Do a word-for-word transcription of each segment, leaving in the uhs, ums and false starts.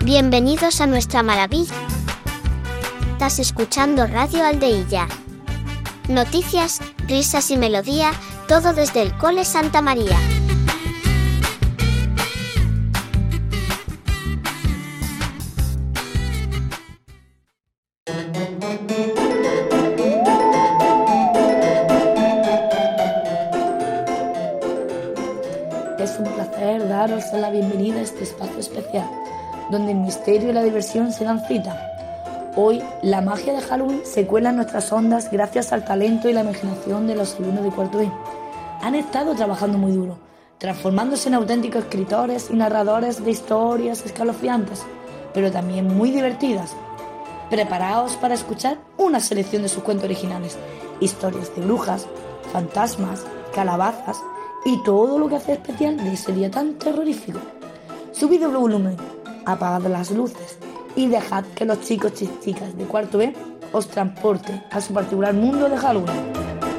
Bienvenidos a nuestra maravilla. Estás escuchando Radio Aldeilla. Noticias, risas y melodía, todo desde el Cole Santa María. Es un placer daros la bienvenida a este espacio especial, donde el misterio y la diversión se dan cita. Hoy, la magia de Halloween se cuela en nuestras ondas gracias al talento y la imaginación de los alumnos de cuarto B. Han estado trabajando muy duro, transformándose en auténticos escritores y narradores de historias escalofriantes, pero también muy divertidas. Preparaos para escuchar una selección de sus cuentos originales, historias de brujas, fantasmas, calabazas y todo lo que hace especial de ese día tan terrorífico. Subid el volumen, apagad las luces y dejad que los chicos y chicas de cuarto B os transporten a su particular mundo de Halloween.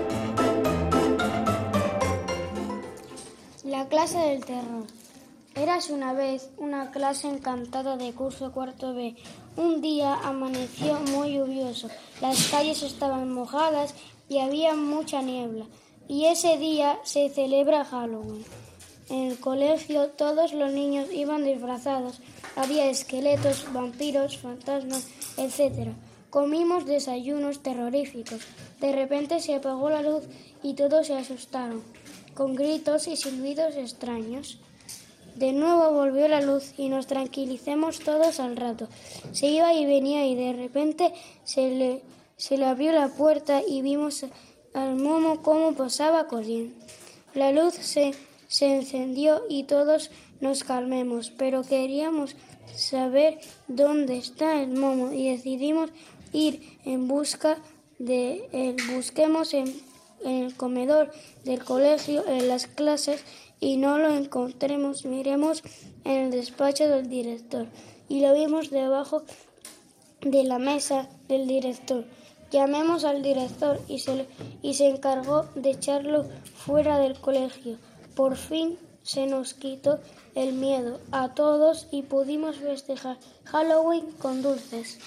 La clase del terror. Érase una vez una clase encantada de curso cuarto B. Un día amaneció muy lluvioso, las calles estaban mojadas y había mucha niebla. Y ese día se celebra Halloween. En el colegio todos los niños iban disfrazados. Había esqueletos, vampiros, fantasmas, etcétera. Comimos desayunos terroríficos. De repente se apagó la luz y todos se asustaron, con gritos y silbidos extraños. De nuevo volvió la luz y nos tranquilicemos todos al rato. Se iba y venía y de repente se le, se le abrió la puerta y vimos al momo cómo pasaba corriendo. La luz se, se encendió y todos nos calmemos, pero queríamos saber dónde está el momo y decidimos ir en busca de él. Busquemos en, en el comedor del colegio, en las clases, y no lo encontremos. Miremos en el despacho del director y lo vimos debajo de la mesa del director. Llamemos al director y se, y se encargó de echarlo fuera del colegio. Por fin se nos quitó el miedo a todos y pudimos festejar Halloween con dulces.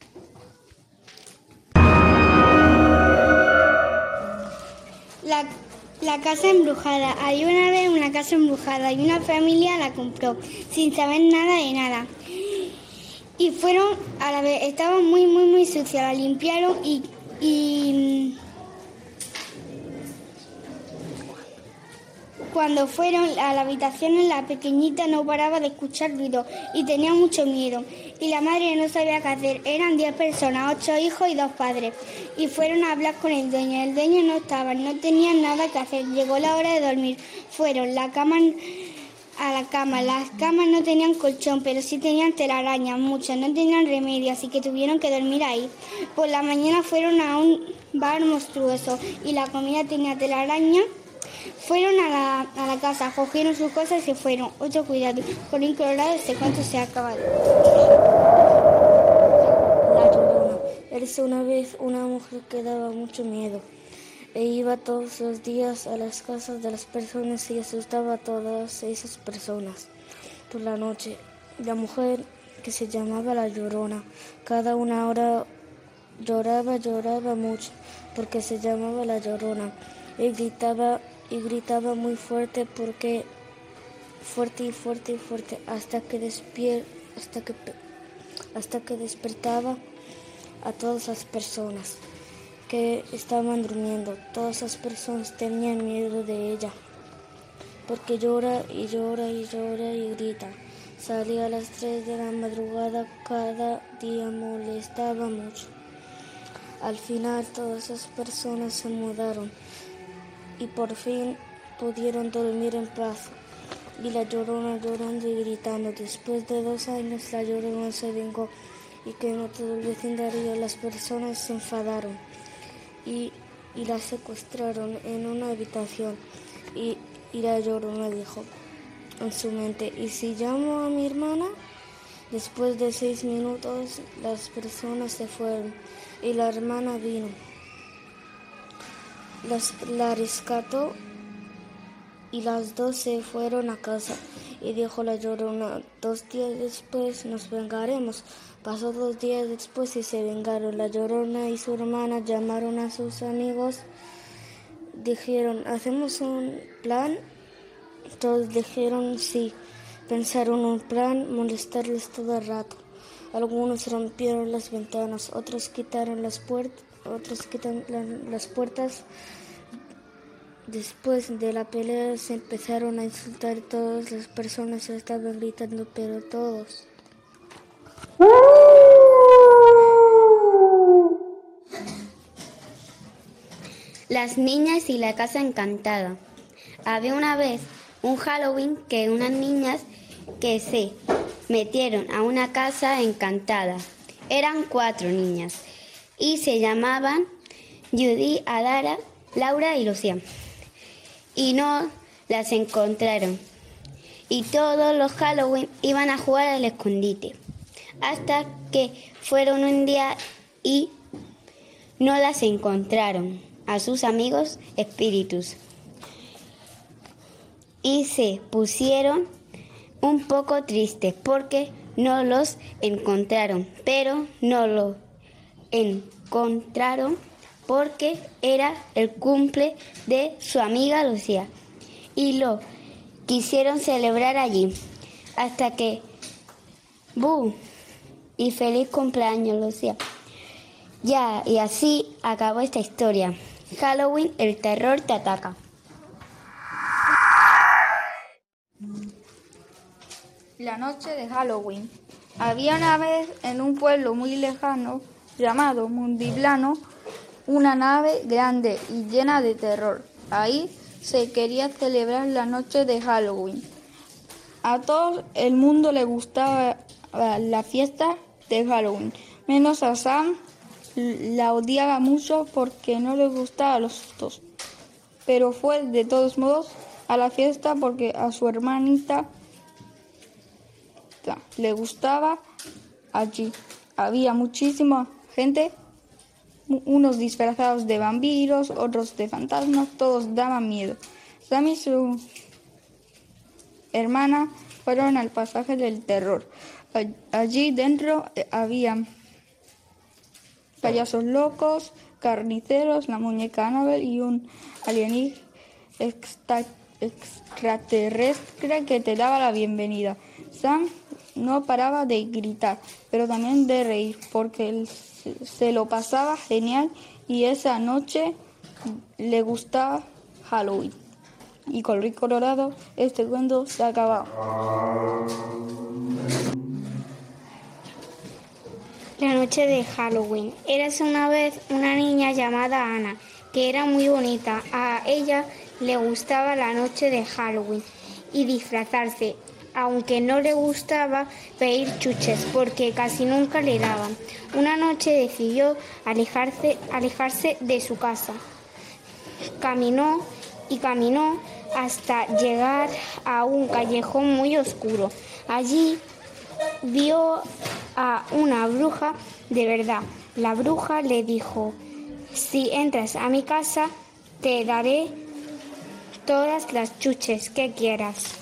La, la casa embrujada. Hay una vez una casa embrujada y una familia la compró sin saber nada de nada. Y fueron a la vez, estaba muy, muy, muy sucia, la limpiaron y, y cuando fueron a la habitación, la pequeñita no paraba de escuchar ruido y tenía mucho miedo. Y la madre no sabía qué hacer. Eran diez personas, ocho hijos y dos padres. Y fueron a hablar con el dueño. El dueño no estaba, no tenían nada que hacer. Llegó la hora de dormir. Fueron la cama... a la cama. Las camas no tenían colchón, pero sí tenían telarañas, muchas, no tenían remedio, así que tuvieron que dormir ahí. Por la mañana fueron a un bar monstruoso y la comida tenía telaraña. Fueron a la, a la casa, cogieron sus cosas y se fueron. Ocho cuidado, con un colorado este cuento se ha acabado. La Llorona. Érase una vez una mujer que daba mucho miedo. E iba todos los días a las casas de las personas y asustaba a todas esas personas. Por la noche, la mujer, que se llamaba La Llorona, cada una hora lloraba, lloraba mucho, porque se llamaba La Llorona. Y gritaba, y gritaba muy fuerte, porque fuerte y fuerte y fuerte, hasta que despier, hasta que, hasta que despertaba a todas las personas que estaban durmiendo. Todas esas personas tenían miedo de ella, porque llora y llora y llora y grita. Salía a las tres de la madrugada cada día, molestaba mucho. Al final todas esas personas se mudaron y por fin pudieron dormir en paz. Y la Llorona llorando y gritando. Después de dos años la Llorona se vengó y quemó todo el vecindario. Las personas se enfadaron y, y la secuestraron en una habitación. Y, y la Llorona dijo en su mente: ¿y si llamo a mi hermana? Después de seis minutos las personas se fueron y la hermana vino. Las, la rescató y las dos se fueron a casa Y dijo la Llorona, dos días después nos vengaremos. Pasó dos días después y se vengaron. La Llorona y su hermana llamaron a sus amigos. Dijeron, ¿hacemos un plan? Todos dijeron sí. Pensaron un plan, molestarles todo el rato. Algunos rompieron las ventanas, otros quitaron las puertas, otros quitan la, las puertas. Después de la pelea se empezaron a insultar, todas las personas estaban gritando, pero todos. Las niñas y la casa encantada. Había una vez un Halloween que unas niñas que se metieron a una casa encantada. Eran cuatro niñas y se llamaban Judy, Adara, Laura y Lucía. Y no las encontraron. Y todos los Halloween iban a jugar al escondite. Hasta que fueron un día y no las encontraron a sus amigos espíritus. Y se pusieron un poco tristes porque no los encontraron. Pero no los encontraron porque era el cumple de su amiga Lucía y lo quisieron celebrar allí. Hasta que ¡bu! Y feliz cumpleaños, Lucía. Ya, y así acabó esta historia. Halloween, el terror te ataca. La noche de Halloween. Había una vez en un pueblo muy lejano llamado Mundiblano una nave grande y llena de terror. Ahí se quería celebrar la noche de Halloween. A todo el mundo le gustaba la fiesta de Halloween, menos a Sam. La odiaba mucho porque no le gustaban los sustos. Pero fue de todos modos a la fiesta porque a su hermanita le gustaba. Allí había muchísima gente, unos disfrazados de vampiros, otros de fantasmas, todos daban miedo. Sam y su hermana fueron al pasaje del terror. Allí dentro había payasos locos, carniceros, la muñeca Annabelle y un alienígena extra, extraterrestre que te daba la bienvenida. Sam no paraba de gritar, pero también de reír, porque él se lo pasaba genial y esa noche le gustaba Halloween. Y color colorado, este cuento se ha acabado. La noche de Halloween. Érase una vez una niña llamada Ana, que era muy bonita. A ella le gustaba la noche de Halloween y disfrazarse, aunque no le gustaba pedir chuches porque casi nunca le daban. Una noche decidió alejarse, alejarse de su casa. Caminó y caminó hasta llegar a un callejón muy oscuro. Allí vio a una bruja de verdad. La bruja le dijo: si entras a mi casa, te daré todas las chuches que quieras.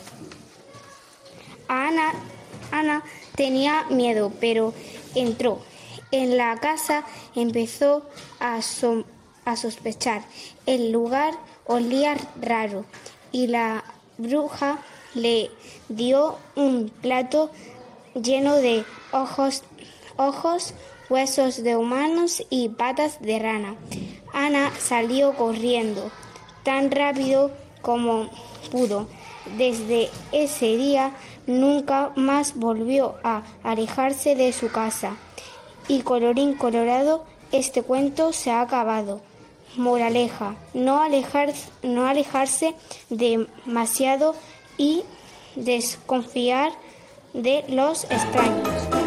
Ana, Ana tenía miedo, pero entró. En la casa empezó a, so, a sospechar. El lugar olía raro y la bruja le dio un plato lleno de ojos, ojos, huesos de humanos y patas de rana. Ana salió corriendo tan rápido como pudo. Desde ese día nunca más volvió a alejarse de su casa. Y colorín colorado, este cuento se ha acabado. Moraleja: no alejar, no alejarse demasiado y desconfiar de los extraños.